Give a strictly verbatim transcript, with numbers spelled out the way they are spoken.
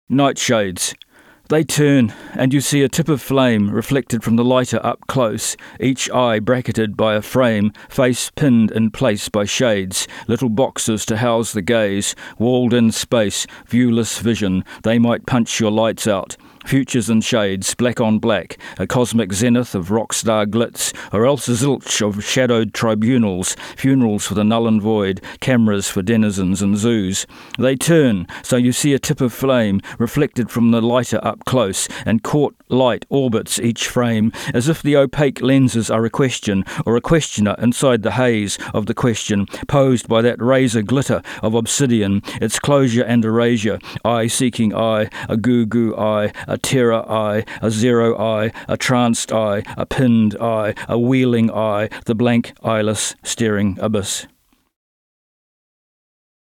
Nightshades. They turn, and you see a tip of flame reflected from the lighter up close, each eye bracketed by a frame, face pinned in place by shades, little boxes to house the gaze, walled-in space, viewless vision. They might punch your lights out. Futures and shades, black on black, a cosmic zenith of rock-star glitz, or else a zilch of shadowed tribunals, funerals for the null and void, cameras for denizens and zoos. They turn, so you see a tip of flame reflected from the lighter up close, and caught light orbits each frame, as if the opaque lenses are a question, or a questioner inside the haze of the question, posed by that razor glitter of obsidian, its closure and erasure, eye-seeking eye, a goo-goo eye, a terror eye, a zero eye, a tranced eye, a pinned eye, a wheeling eye, the blank, eyeless, staring abyss.